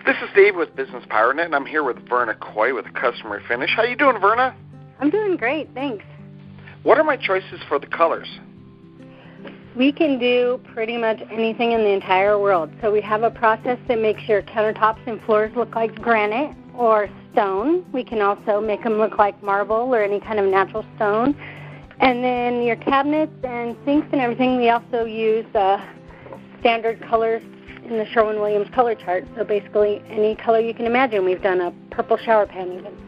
This is Dave with Business PowerNet, and I'm here with Verna Coy with Customer Finish. How you doing, Verna? I'm doing great, thanks. What are my choices for the colors? We can do pretty much anything in the entire world. So we have a process that makes your countertops and floors look like granite or stone. We can also make them look like marble or any kind of natural stone. And then your cabinets and sinks and everything, we also use standard colors in the Sherwin-Williams color chart. So basically any color you can imagine. We've done a purple shower pan even.